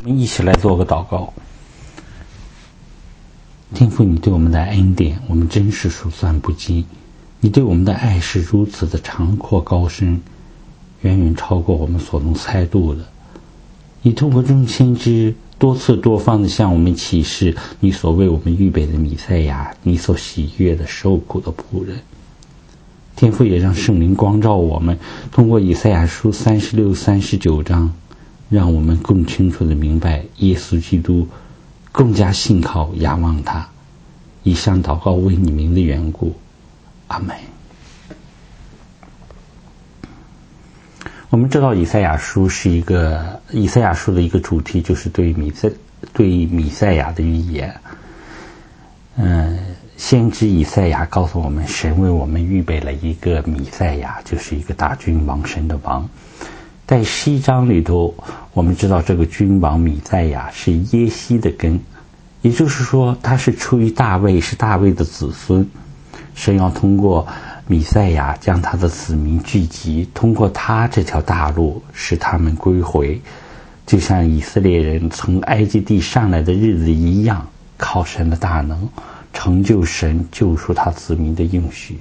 我们一起来做个祷告。天父，你对我们的恩典，我们真是数算不尽。你对我们的爱是如此的长阔高深，远远超过我们所能猜度的。你通过众先知多次多方地向我们启示你所为我们预备的弥赛亚，你所喜悦的受苦的仆人。天父也让圣灵光照我们，通过以赛亚书36、39章，让我们更清楚地明白耶稣基督，更加信靠仰望他。以上祷告为你名的缘故，阿们。我们知道以赛亚书的一个主题就是对弥赛亚的预言。先知以赛亚告诉我们，神为我们预备了一个弥赛亚，就是一个大君王，神的王。在11章里头，我们知道这个君王弥赛亚是耶西的根，也就是说他是出于大卫，是大卫的子孙。神要通过弥赛亚将他的子民聚集，通过他这条大路使他们归回，就像以色列人从埃及地上来的日子一样，靠神的大能成就神救赎他子民的应许。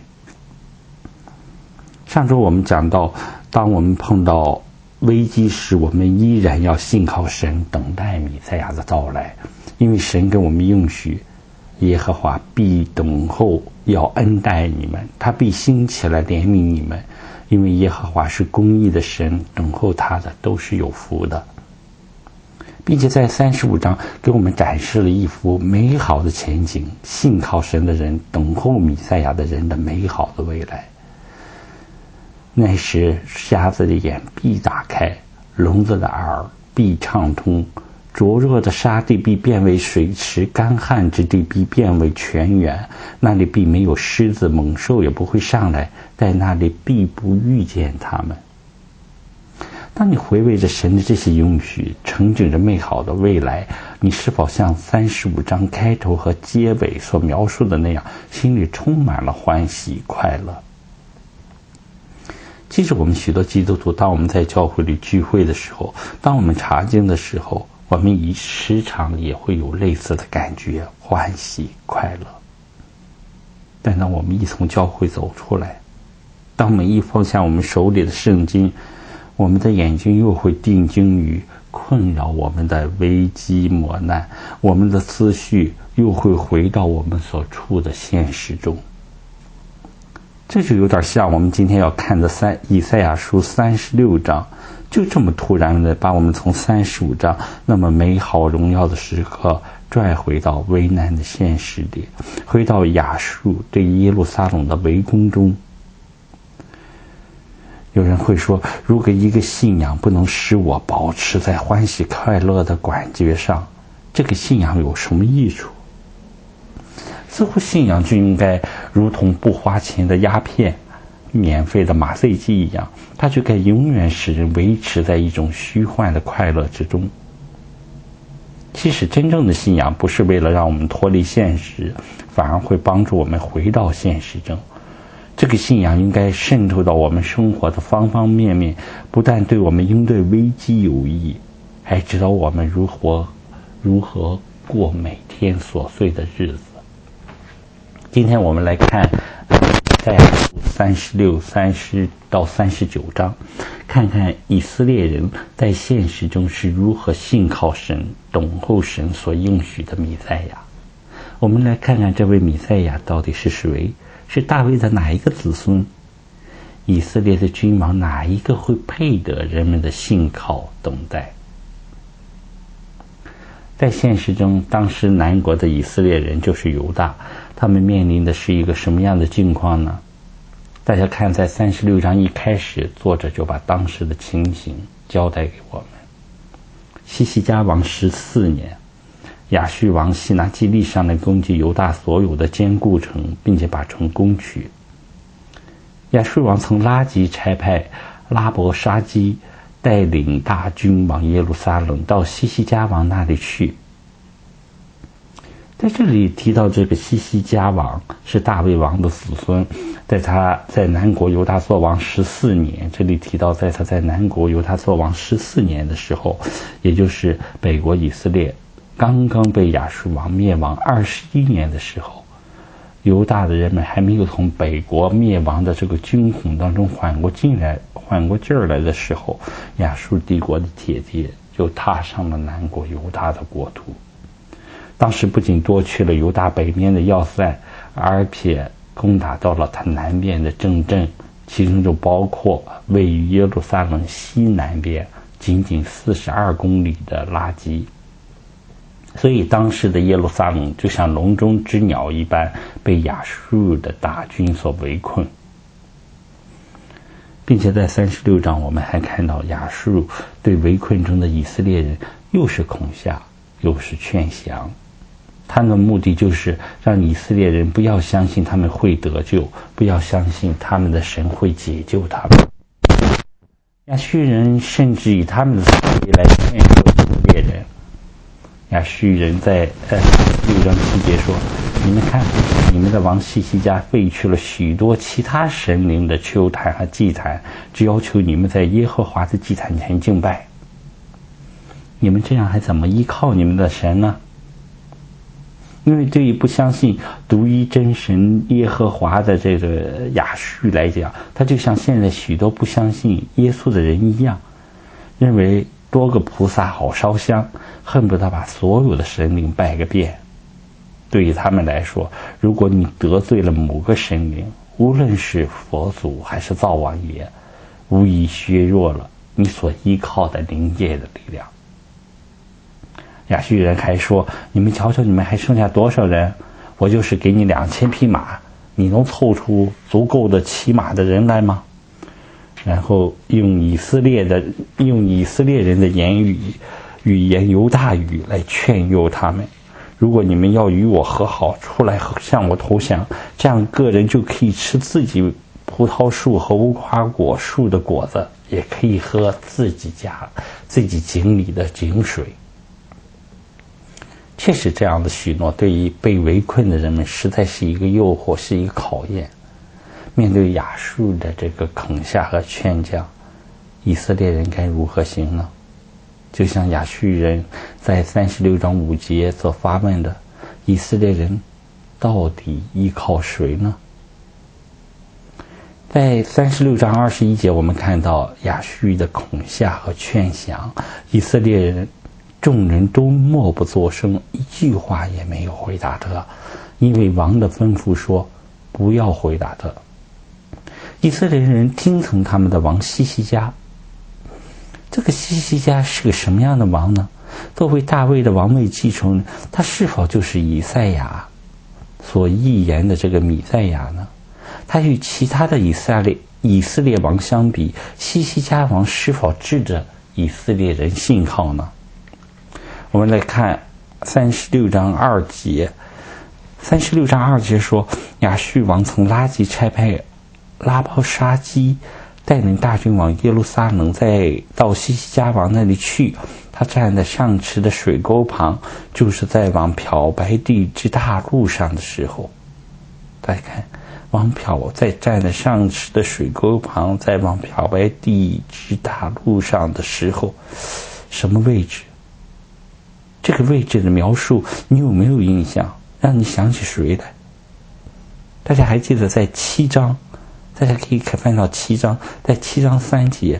上周我们讲到，当我们碰到危机时，我们依然要信靠神，等待弥赛亚的到来，因为神给我们应许，耶和华必等候，要恩待你们，他必兴起来怜悯你们，因为耶和华是公义的神，等候他的都是有福的。并且在35章给我们展示了一幅美好的前景，信靠神的人，等候弥赛亚的人的美好的未来。那时瞎子的眼必打开，聋子的耳必畅通，灼热的沙地必变为水池，干旱之地必变为泉源，那里必没有狮子猛兽也不会上来，在那里必不遇见他们。当你回味着神的这些应许，憧憬着美好的未来，你是否像35章开头和结尾所描述的那样，心里充满了欢喜快乐？其实我们许多基督徒，当我们在教会里聚会的时候，当我们查经的时候，我们时常也会有类似的感觉，欢喜快乐。但当我们一从教会走出来，当我们一放下我们手里的圣经，我们的眼睛又会定睛于困扰我们的危机磨难，我们的思绪又会回到我们所处的现实中。这就有点像我们今天要看的以赛亚书36章，就这么突然的把我们从35章那么美好荣耀的时刻拽回到危难的现实里，回到亚述对耶路撒冷的围攻中。有人会说，如果一个信仰不能使我保持在欢喜快乐的感觉上，这个信仰有什么益处？似乎信仰就应该如同不花钱的鸦片、免费的麻醉剂一样，它就该永远使人维持在一种虚幻的快乐之中。其实真正的信仰不是为了让我们脱离现实，反而会帮助我们回到现实中。这个信仰应该渗透到我们生活的方方面面，不但对我们应对危机有益，还指导我们如何过每天琐碎的日子。今天我们来看在36、30到39章，看看以色列人在现实中是如何信靠神，等候神所应许的弥赛亚。我们来看看这位弥赛亚到底是谁，是大卫的哪一个子孙？以色列的君王哪一个会配得人们的信靠等待？在现实中，当时南国的以色列人就是犹大，他们面临的是一个什么样的境况呢？大家看，在36章一开始，作者就把当时的情形交代给我们。西西家王14年，亚述王西拿基立上来攻击犹大所有的坚固城，并且把城攻取。亚述王曾拉吉差派拉伯沙基带领大军往耶路撒冷到西西家王那里去。 在这里提到这个西西家王是大卫王的子孙，在他在南国犹大作王14年，这里提到在他在南国犹大作王14年的时候，也就是北国以色列刚刚被亚述王灭亡21年的时候，犹大的人们还没有从北国灭亡的这个惊恐当中缓过劲儿来的时候，亚述帝国的铁骑就踏上了南国犹大的国土。当时不仅夺去了犹大北面的要塞，而且攻打到了它南边的正镇，其中就包括位于耶路撒冷西南边仅仅42公里的拉基。所以当时的耶路撒冷就像笼中之鸟一般，被亚述的大军所围困。并且在36章我们还看到亚述对围困中的以色列人又是恐吓又是劝降，他的目的就是让以色列人不要相信他们会得救，不要相信他们的神会解救他们。亚述人甚至以他们的思维来劝说以色列人。亚述人在6章7节说，你们看，你们的王西西家废去了许多其他神灵的丘坛和祭坛，只要求你们在耶和华的祭坛前敬拜。你们这样还怎么依靠你们的神呢？因为对于不相信独一真神耶和华的这个亚述来讲，他就像现在许多不相信耶稣的人一样，认为多个菩萨好烧香，恨不得把所有的神灵拜个遍。对于他们来说，如果你得罪了某个神灵，无论是佛祖还是灶王爷，无疑削弱了你所依靠的灵界的力量。亚述人还说，你们瞧瞧，你们还剩下多少人？我就是给你2000匹马，你能凑出足够的骑马的人来吗？然后用以色列人的语言犹大语来劝诱他们，如果你们要与我和好，出来向我投降，这样个人就可以吃自己葡萄树和无花果树的果子，也可以喝自己井里的井水。确实，这样的许诺对于被围困的人们实在是一个诱惑，是一个考验。面对亚述的这个恐吓和劝降，以色列人该如何行呢？就像亚述人在36章5节所发问的，以色列人到底依靠谁呢？在36章21节我们看到亚述的恐吓和劝降，以色列人众人都默不作声，一句话也没有回答他，因为王的吩咐说不要回答他。以色列人听从他们的王西西家。这个西西家是个什么样的王呢？作为大卫的王位继承人，他是否就是以赛亚所预言的这个弥赛亚呢？他与其他的以色列王相比，西西家王是否值得以色列人信靠呢？我们来看36章2节。36章2节说，亚述王从拉吉差派拉包沙基带领大军往耶路撒冷，再到西西家王那里去。他站在上池的水沟旁，就是在往漂白地之大路上的时候。大家看，在站在上池的水沟旁，在往漂白地之大路上的时候，什么位置？这个位置的描述你有没有印象？让你想起谁来？大家还记得在7章，大家可以翻到7章，在7章3节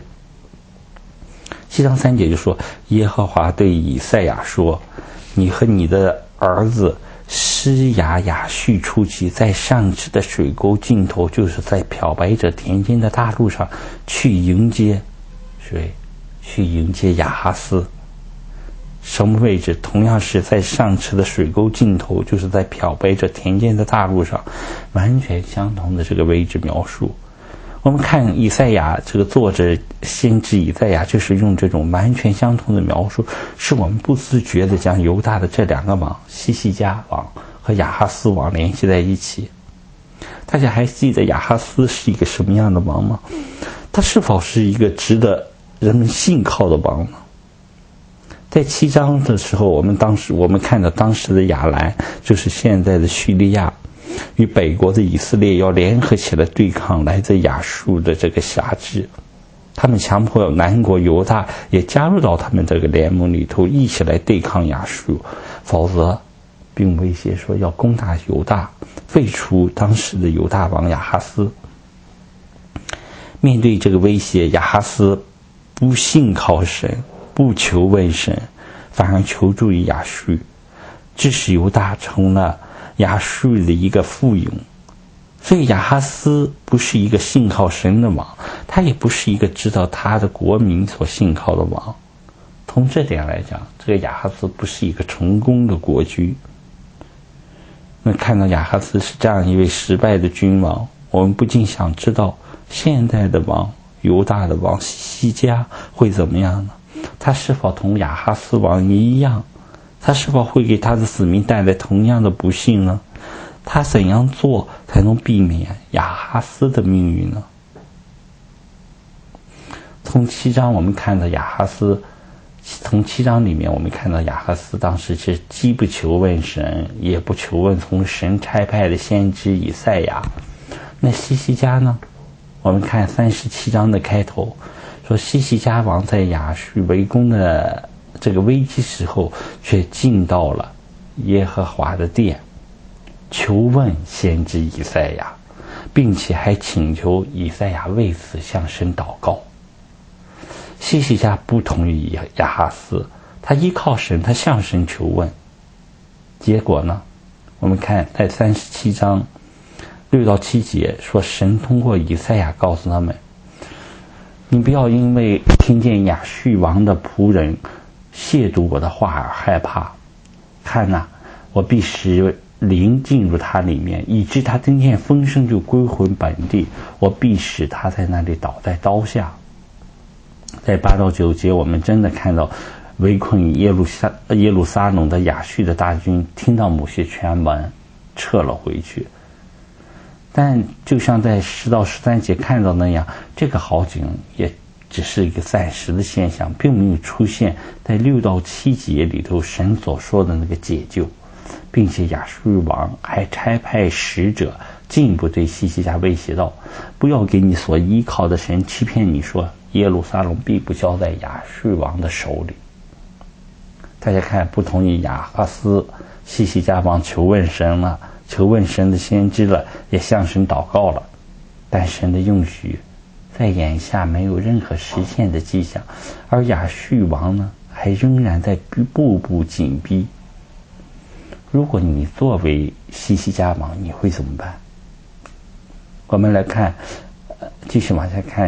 ，7章3节就说，耶和华对以赛亚说，你和你的儿子施亚述出去，在上池的水沟尽头，就是在漂白者田间的大路上，去迎接谁？去迎接亚哈斯。什么位置？同样是在上池的水沟尽头，就是在漂白着田间的大路上，完全相同的这个位置描述。我们看以赛亚这个作者先知以赛亚，就是用这种完全相同的描述，使我们不自觉地将犹大的这两个王西西家王和亚哈斯王联系在一起。大家还记得亚哈斯是一个什么样的王吗？他是否是一个值得人们信靠的王呢？ 在7章的时候，我们看到当时的亚兰，就是现在的叙利亚，与北国的以色列要联合起来对抗来自亚述的这个辖制。他们强迫南国犹大也加入到他们这个联盟里头，一起来对抗亚述，否则并威胁说要攻打犹大，废除当时的犹大王亚哈斯。面对这个威胁，亚哈斯不信靠神，不求问神，反而求助于亚述，致使犹大成了亚述的一个附庸。所以亚哈斯不是一个信靠神的王，他也不是一个知道他的国民所信靠的王。从这点来讲，这个亚哈斯不是一个成功的国君。那看到亚哈斯是这样一位失败的君王，我们不禁想知道现在的王，犹大的王西西家会怎么样呢？他是否同亚哈斯王一样？他是否会给他的子民带来同样的不幸呢？他怎样做才能避免亚哈斯的命运呢？从7章我们看到亚哈斯，从7章里面我们看到亚哈斯当时是既不求问神，也不求问从神差派的先知以赛亚。那西西家呢？我们看37章的开头，说西西家王在亚述围攻的这个危机时候，却进到了耶和华的殿，求问先知以赛亚，并且还请求以赛亚为此向神祷告。西西家不同于亚哈斯，他依靠神，他向神求问。结果呢，我们看在37章6到7节说，神通过以赛亚告诉他们，你不要因为听见亚述王的仆人亵渎我的话而害怕，看哪，我必使灵进入他里面，以致他听见风声就归回本地，我必使他在那里倒在刀下。在8到9节，我们真的看到围困耶路撒冷的亚述的大军听到某些传闻撤了回去。但就像在10到13节看到那样，这个好景也只是一个暂时的现象，并没有出现在6到7节里头神所说的那个解救，并且亚述王还差派使者进一步对西西家威胁道，不要给你所依靠的神欺骗你说耶路撒冷必不交在亚述王的手里。大家看，不同于亚哈斯，西西家王求问神了，求问神的先知了，也向神祷告了，但神的应许在眼下没有任何实现的迹象，而亚述王呢，还仍然在步步紧逼。如果你作为西西家王，你会怎么办？我们来看，继续往下看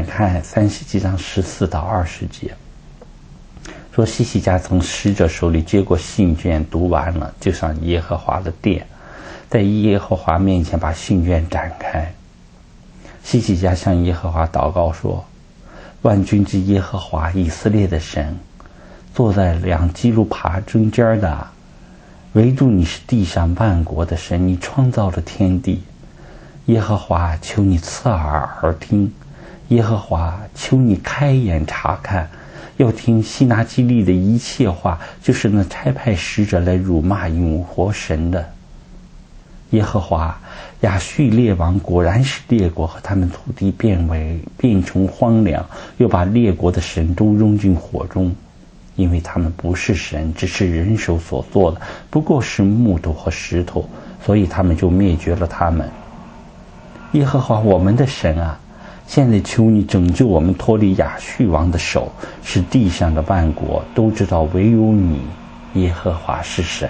37章14到20节，说西西家从使者手里接过信卷，读完了，就上耶和华的殿，在耶和华面前把信卷展开。西西家向耶和华祷告说，万军之耶和华以色列的神，坐在两基路伯中间的，唯独你是地上万国的神，你创造了天地。耶和华，求你侧耳而听，耶和华，求你开眼察看，要听西拿基利的一切话，就是那差派使者来辱骂永活神的。耶和华，亚述列王果然使列国和他们土地变成荒凉，又把列国的神都扔进火中，因为他们不是神，只是人手所做的，不过是木头和石头，所以他们就灭绝了他们。耶和华我们的神啊，现在求你拯救我们脱离亚述王的手，使地上的万国都知道唯有你耶和华是神。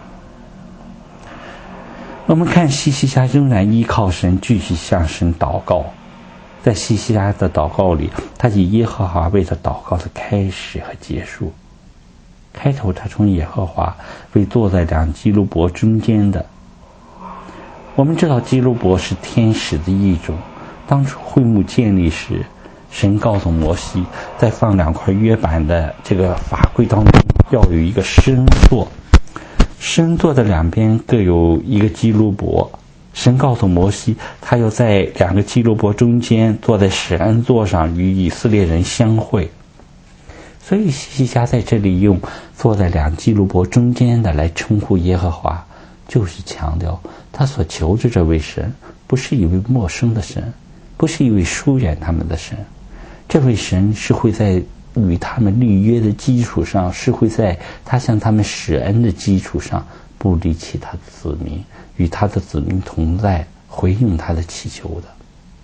我们看西西家仍然依靠神，继续向神祷告。在西西家的祷告里，他以耶和华为他祷告的开始和结束。开头他从耶和华为坐在两基路伯中间的。我们知道基路伯是天使的一种，当初会幕建立时，神告诉摩西，在放2块约版的这个法规当中要有一个施恩座，施恩座的两边各有一个基路伯。神告诉摩西，他要在2个基路伯中间，坐在施恩座上与以色列人相会。 所以西西家在这里用坐在两基路伯中间的来称呼耶和华，就是强调他所求的这位神不是一位陌生的神，不是一位疏远他们的神，这位神是会在与他们立约的基础上，是会在他向他们施恩的基础上不离弃他的子民，与他的子民同在，回应他的祈求的。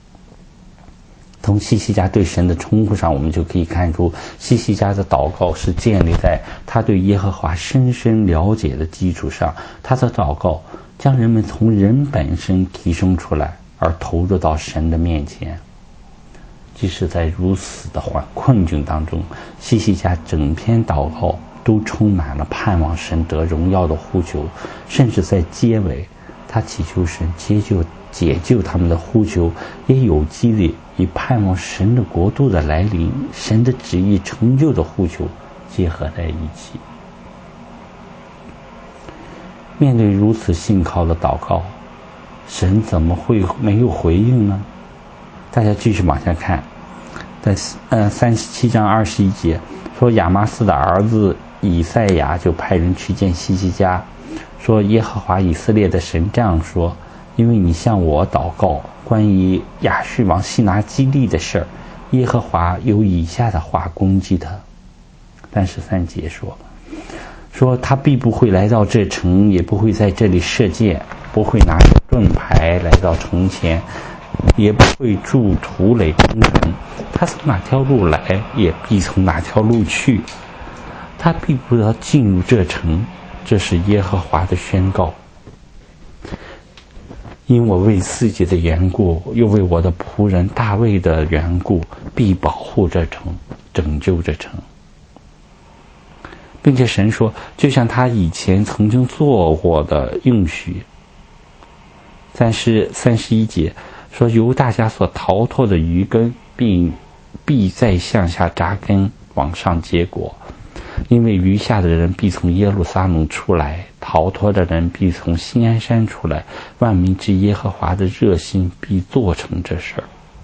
从西西家对神的称呼上，我们就可以看出西西家的祷告是建立在他对耶和华深深了解的基础上，他的祷告将人们从人本身提升出来，而投入到神的面前。即使在如此的困境当中，西西家整篇祷告都充满了盼望神得荣耀的呼求，甚至在结尾他祈求神解救他们的呼求，也有机的以盼望神的国度的来临，神的旨意成就的呼求结合在一起。面对如此信靠的祷告，神怎么会没有回应呢？大家继续往下看，在37章21节说，亚玛斯的儿子以赛亚就派人去见西西家，说耶和华以色列的神这样说，因为你向我祷告关于亚述王西拿基利的事儿，耶和华有以下的话攻击他。33节说他必不会来到这城，也不会在这里射箭，不会拿着盾牌来到城前，也不会筑土垒攻城。他从哪条路来，也必从哪条路去，他必不得进入这城。这是耶和华的宣告。因我为自己的缘故，又为我的仆人大卫的缘故，必保护这城，拯救这城。并且神说，就像他以前曾经做过的应许。31节说，由大家所逃脱的余根必再向下扎根，往上结果。因为余下的人必从耶路撒冷出来，逃脱的人必从锡安山出来，万民之耶和华的热心必做成这事儿。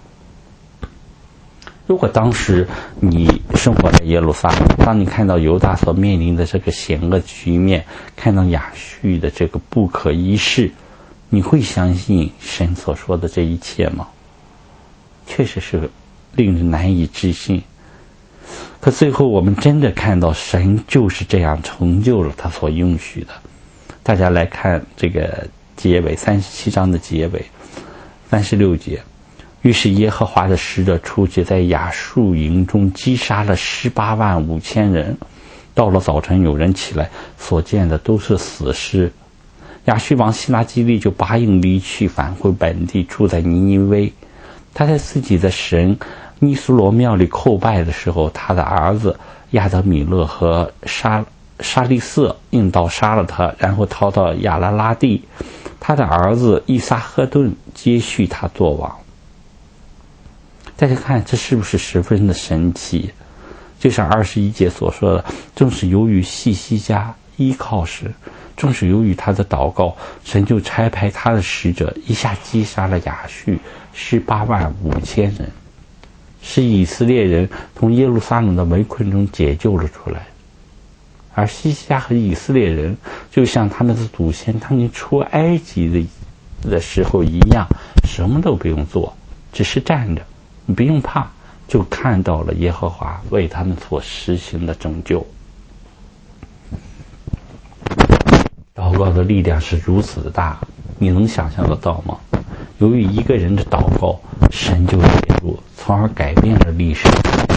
如果当时你生活在耶路撒冷，当你看到犹大所面临的这个险恶局面，看到亚述的这个不可一世，你会相信神所说的这一切吗？确实是令人难以置信。可最后我们真的看到神就是这样成就了他所应许的。大家来看这个结尾，37章的结尾36节，于是耶和华的使者出去，在亚述营中击杀了18万5千人。到了早晨，有人起来，所见的都是死尸。亚述王西拿基利就拔营离去，返回本地，住在尼尼微。他在自己的神尼苏罗庙里叩拜的时候，他的儿子亚德米勒和沙利色应刀杀了他，然后逃到亚拉拉地。他的儿子伊撒赫顿接续他做王。大家看这是不是十分的神奇？就像21节所说的，正是由于西西家依靠神，正是由于他的祷告，神就差派他的使者一下击杀了亚述18万5千人，使以色列人从耶路撒冷的围困中解救了出来。而西西家和以色列人就像他们的祖先当年出埃及的时候一样，什么都不用做，只是站着，你不用怕，就看到了耶和华为他们所实行的拯救。祷告的力量是如此的大，你能想象得到吗？由于一个人的祷告，神就介入，从而改变了历史。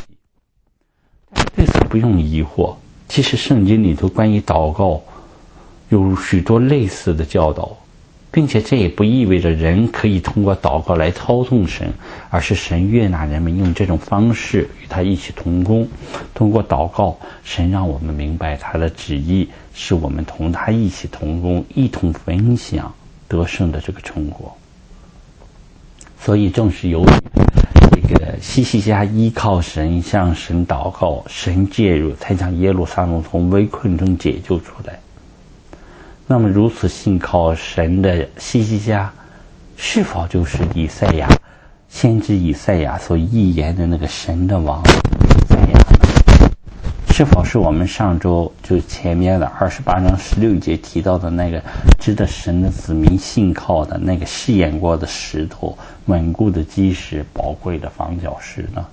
对此不用疑惑，其实圣经里头关于祷告有许多类似的教导，并且这也不意味着人可以通过祷告来操纵神，而是神悦纳人们用这种方式与他一起同工。通过祷告，神让我们明白他的旨意，使我们同他一起同工，一同分享得胜的这个成果。所以正是由于这个西西家依靠神，向神祷告，神介入，才将耶路撒冷从围困中解救出来。那么如此信靠神的西西家，是否就是以赛亚先知以赛亚所预言的那个神的王以赛亚呢？ 是否是我们上周就前面的28章16节提到的那个值得神的子民信靠的那个试验过的石头，稳固的基石，宝贵的房角石呢？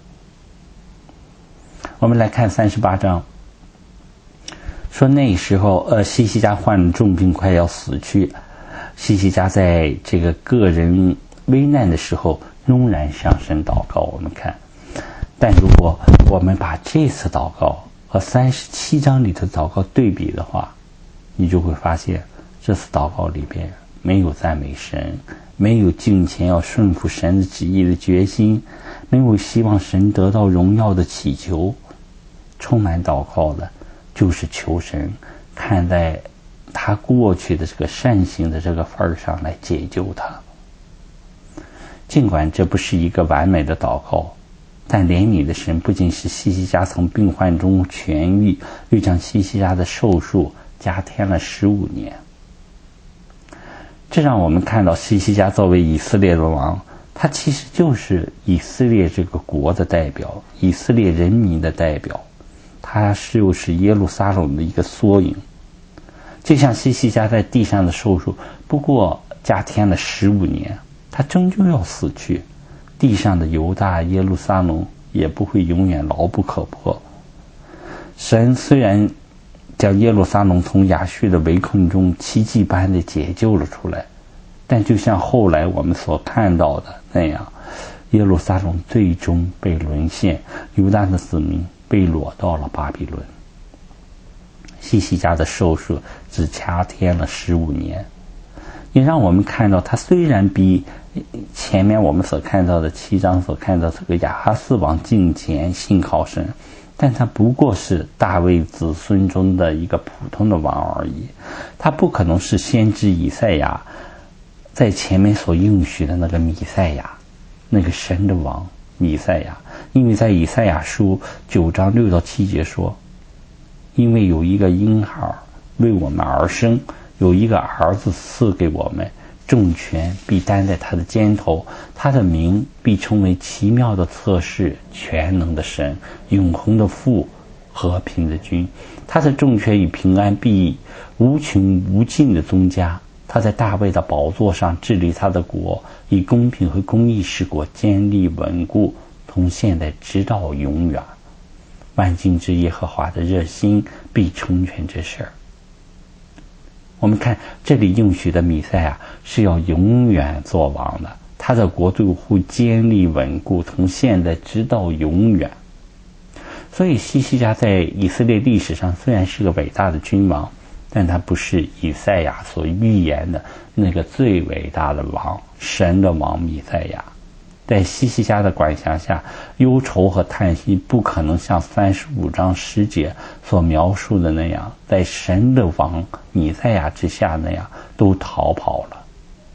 我们来看38章，说那时候西西家患了重病，快要死去。西西家在这个个人危难的时候仍然向神祷告。我们看，但如果我们把这次祷告和37章里的祷告对比的话，你就会发现这次祷告里边没有赞美神，没有敬虔要顺服神的旨意的决心，没有希望神得到荣耀的祈求。充满祷告的就是求神看在他过去的这个善行的这个份上来解救他。尽管这不是一个完美的祷告，但怜悯的神不仅使西西家从病患中痊愈，又将西西家的寿数加添了15年。这让我们看到西西家作为以色列的王，他其实就是以色列这个国的代表，以色列人民的代表，他就是耶路撒冷的一个缩影。就像西西家在地上的寿数不过加添了15年，他终究要死去，地上的犹大耶路撒冷也不会永远牢不可破。神虽然将耶路撒冷从亚述的围困中奇迹般的解救了出来，但就像后来我们所看到的那样，耶路撒冷最终被沦陷，犹大的子民被掳到了巴比伦。西西家的寿数只加添了15年，也让我们看到他虽然比前面我们所看到的7章所看到这个亚哈斯王敬虔信靠神，但他不过是大卫子孙中的一个普通的王而已。他不可能是先知以赛亚在前面所应许的那个弥赛亚，那个神的王弥赛亚。因为在以赛亚书9章6到7节说，因为有一个婴孩为我们而生，有一个儿子赐给我们，政权必担在他的肩头，他的名必称为奇妙的策士，全能的神，永恒的父，和平的君。他的政权与平安必无穷无尽的增加。他在大卫的宝座上治理他的国，以公平和公义使国坚立稳固，从现在直到永远。万军之耶和华的热心必成全这事儿。我们看这里应许的弥赛亚是要永远做王的，他的国度会坚立稳固，从现在直到永远。所以西西家在以色列历史上虽然是个伟大的君王，但他不是以赛亚所预言的那个最伟大的王，神的王弥赛亚。在西西家的管辖下，忧愁和叹息不可能像35章10节所描述的那样，在神的王弥赛亚之下那样都逃跑了。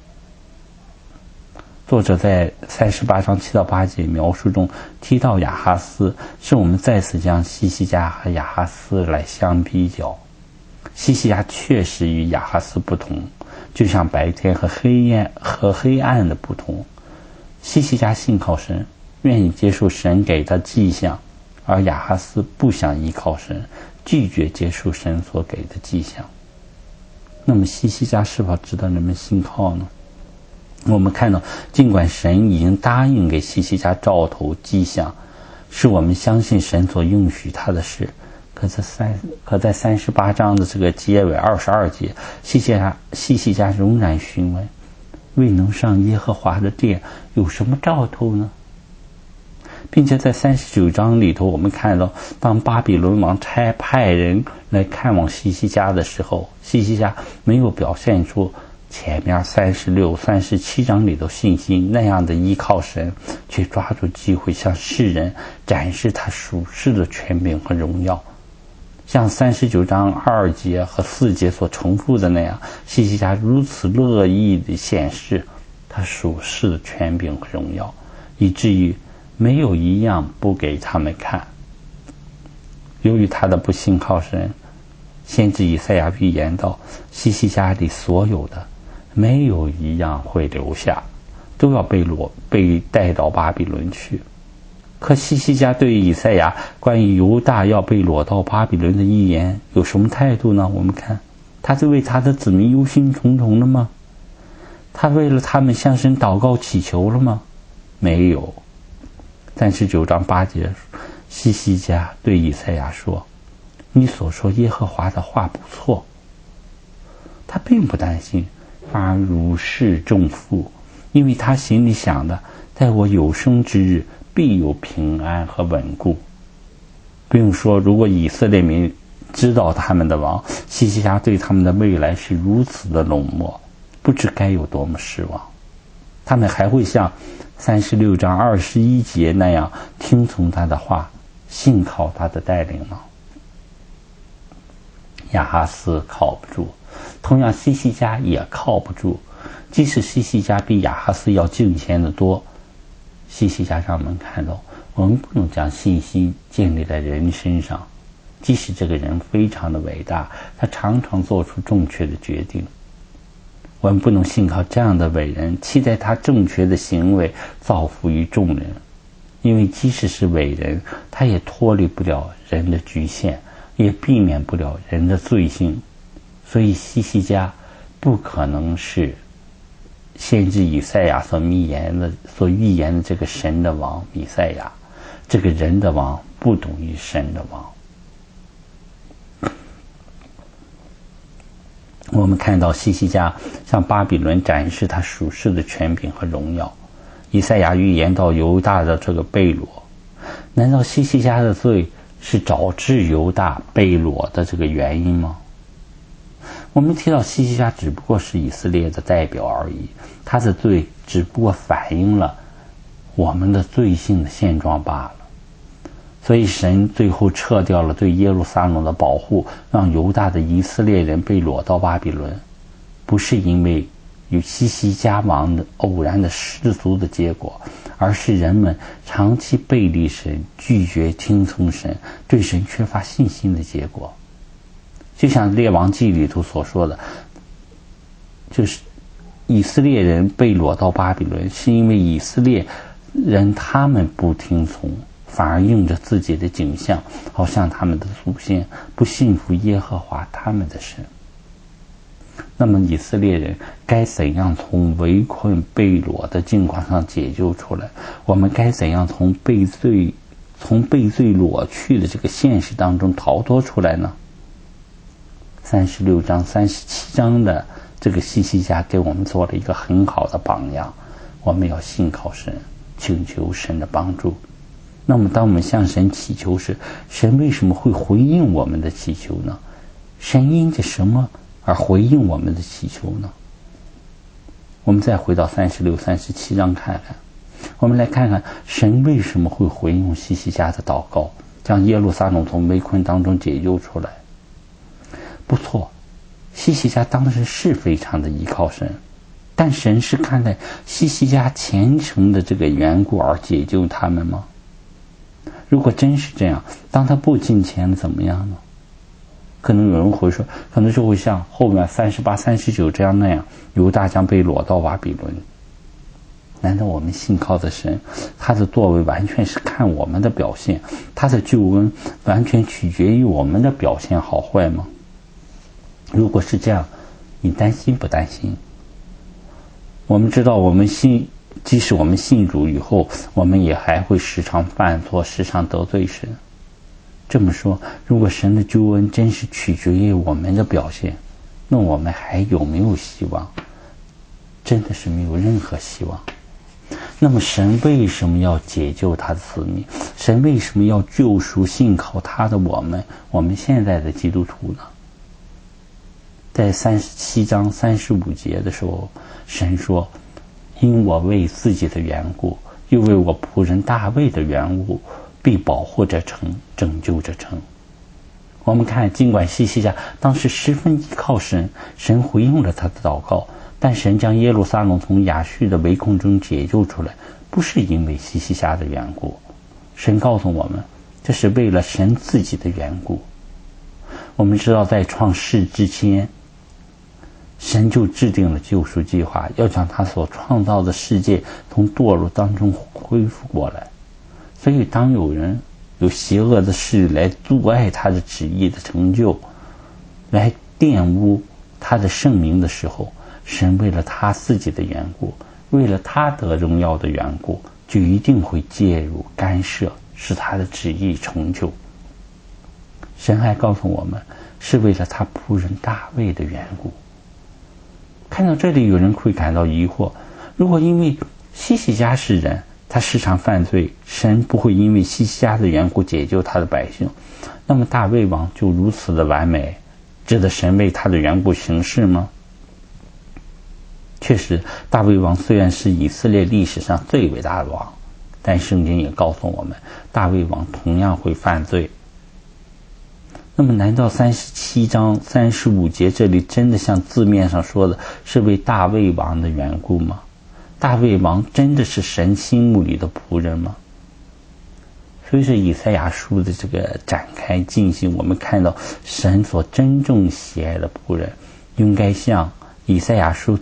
作者在38章7到8节描述中提到亚哈斯，是我们再次将西西家和亚哈斯来相比较。西西家确实与亚哈斯不同，就像白天和黑暗的不同。西西家信靠神，愿意接受神给他迹象，而亚哈斯不想依靠神，拒绝接受神所给的迹象。那么西西家是否值得人们信靠呢？我们看到，尽管神已经答应给西西家兆头迹象，是我们相信神所应许他的事，可在38章的这个结尾22节，西西家仍然询问，未能上耶和华的殿，有什么兆头呢？并且在39章里头，我们看到当巴比伦王派人来看望西西家的时候，西西家没有表现出前面36、37章里头信心那样的依靠神，去抓住机会向世人展示他属世的权柄和荣耀。像39章2节和4节所重复的那样，西西家如此乐意地显示他属世的权柄和荣耀，以至于没有一样不给他们看。由于他的不信靠神，先知以赛亚预言到，西西家里所有的没有一样会留下，都要被带到巴比伦去。 可西西家对以赛亚关于犹大要被掳到巴比伦的预言有什么态度呢？我们看，他是为他的子民忧心忡忡了吗？他为了他们向神祷告祈求了吗？没有。39章8节，西西家对以赛亚说，你所说耶和华的话不错。他并不担心，反而如释重负，因为他心里想的，在我有生之日必有平安和稳固。不用说，如果以色列民知道他们的王西西家对他们的未来是如此的冷漠，不知该有多么失望。他们还会像36章21节那样听从他的话，信靠他的带领吗？亚哈斯靠不住，同样西西家也靠不住。即使西西家比亚哈斯要敬虔得多，西西家让我们看到，我们不能将信心建立在人身上。即使这个人非常的伟大，他常常做出正确的决定，我们不能信靠这样的伟人，期待他正确的行为造福于众人。因为即使是伟人，他也脱离不了人的局限，也避免不了人的罪性。所以西西家不可能是先知以赛亚所预言的这个神的王以赛亚。这个人的王不等于神的王。我们看到西西家向巴比伦展示他属世的权柄和荣耀。以赛亚预言到犹大的这个被掳，难道西西家的罪是导致犹大被掳的这个原因吗？我们提到西西家只不过是以色列的代表而已，他的罪只不过反映了我们的罪性的现状罢了。所以神最后撤掉了对耶路撒冷的保护，让犹大的以色列人被掳到巴比伦，不是因为与西西家王的偶然的失足的结果，而是人们长期背离神，拒绝听从神，对神缺乏信心的结果。就像列王记里头所说的，就是以色列人被掳到巴比伦，是因为以色列人他们不听从，反而用着自己的景象，好像他们的祖先不信服耶和华他们的神。那么以色列人该怎样从围困被掳的境况上解救出来？我们该怎样从被罪掳去的这个现实当中逃脱出来呢？36章37章的这个西西家给我们做了一个很好的榜样。我们要信靠神，请求神的帮助。那么当我们向神祈求时，神为什么会回应我们的祈求呢？神因着什么而回应我们的祈求呢？我们再回到36、37章看看，我们来看看神为什么会回应西西家的祷告，将耶路撒冷从围困当中解救出来。不错，西西家当时是非常的依靠神，但神是看待西西家虔诚的这个缘故而解救他们吗？如果真是这样，当他不敬虔怎么样呢？可能有人会说，可能就会像后面38、39这样那样，犹大将被掳到巴比伦。难道我们信靠的神，他的作为完全是看我们的表现，他的救恩完全取决于我们的表现好坏吗？如果是这样，你担心不担心？我们知道即使我们信主以后，我们也还会时常犯错，时常得罪神。这么说，如果神的救恩真是取决于我们的表现，那我们还有没有希望？真的是没有任何希望。那么神为什么要解救他的子民？神为什么要救赎信靠他的我们现在的基督徒呢？在37章35节的时候，神说，因我为自己的缘故，又为我仆人大卫的缘故，必保护这城，拯救这城。我们看，尽管西西家当时十分依靠神，神回应了他的祷告，但神将耶路撒冷从亚述的围困中解救出来，不是因为西西家的缘故。神告诉我们，这是为了神自己的缘故。我们知道，在创世之前，神就制定了救赎计划，要将他所创造的世界从堕落当中恢复过来。 所以当有邪恶的事来阻碍他的旨意的成就，来玷污他的圣名的时候，神为了他自己的缘故，为了他得荣耀的缘故，就一定会介入干涉，使他的旨意成就。神还告诉我们，是为了他仆人大卫的缘故。看到这里，有人会感到疑惑，如果因为希西家是人，他时常犯罪，神不会因为希西家的缘故解救他的百姓，那么大卫王就如此的完美，值得神为他的缘故行事吗？确实，大卫王虽然是以色列历史上最伟大的王，但圣经也告诉我们，大卫王同样会犯罪。那么难道37章35节这里真的像字面上说的是为大卫王的缘故吗？大卫王真的是神心目里的仆人吗？随着以赛亚书的这个展开进行，我们看到神所真正喜爱的仆人应该像以赛亚书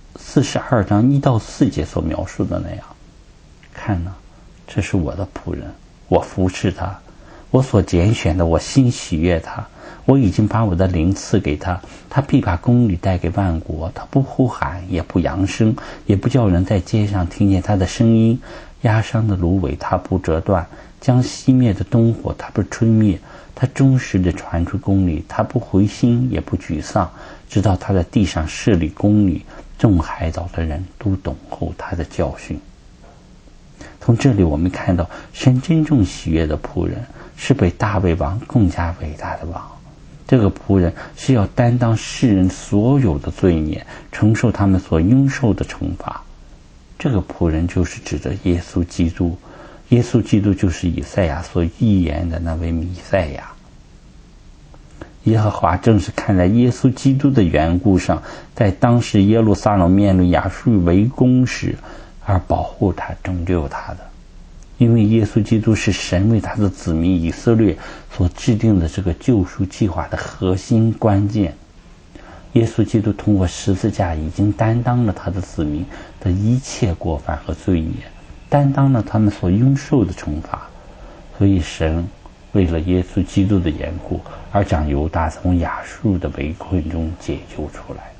42章1到4节所描述的那样，看呢，这是我的仆人，我服侍他，我所拣选的，我心喜悦他，我已经把我的灵赐给他，他必把公理带给万国，他不呼喊，也不扬声，也不叫人在街上听见他的声音，压伤的芦苇他不折断，将熄灭的灯火他不吹灭，他忠实地传出公理，他不灰心也不沮丧，直到他在地上设立公理，众海岛的人都等候他的教训。从这里我们看到，神真正喜悦的仆人是比大卫王更加伟大的王。这个仆人是要担当世人所有的罪孽，承受他们所应受的惩罚。这个仆人就是指着耶稣基督，耶稣基督就是以赛亚所预言的那位弥赛亚。耶和华正是看在耶稣基督的缘故上，在当时耶路撒冷面对亚述围攻时而保护他，拯救他的。因为耶稣基督是神为他的子民以色列所制定的这个救赎计划的核心关键。耶稣基督通过十字架已经担当了他的子民的一切过犯和罪孽，担当了他们所应受的惩罚。所以神为了耶稣基督的缘故，而将犹大从亚述的围困中解救出来。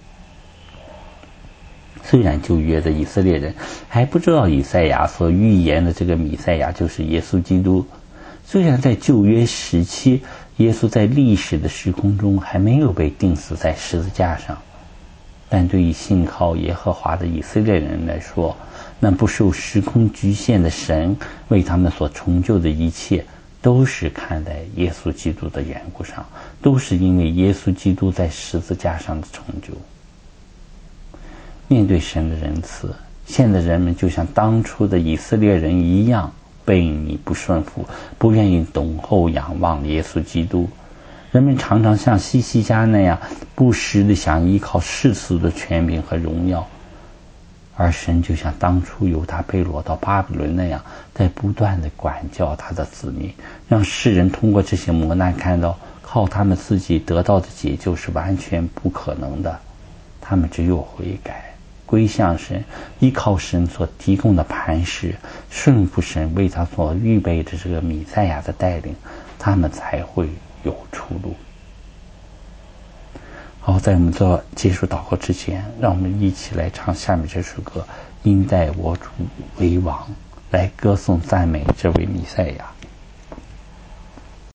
虽然旧约的以色列人还不知道以赛亚所预言的这个弥赛亚就是耶稣基督，虽然在旧约时期耶稣在历史的时空中还没有被钉死在十字架上，但对于信靠耶和华的以色列人来说，那不受时空局限的神为他们所成就的一切，都是看在耶稣基督的缘故上，都是因为耶稣基督在十字架上的成就。面对神的仁慈，现在人们就像当初的以色列人一样，悖逆不顺服，不愿意等候仰望耶稣基督。人们常常像希西家那样，不时地想依靠世俗的权柄和荣耀，而神就像当初犹大被掳到巴比伦那样，在不断地管教他的子民，让世人通过这些磨难看到，靠他们自己得到的解救是完全不可能的。他们只有悔改，归向神，依靠神所提供的磐石，顺服神为他所预备的这个弥赛亚的带领，他们才会有出路。好，在我们做结束祷告之前，让我们一起来唱下面这首歌，因待我主为王，来歌颂赞美这位弥赛亚。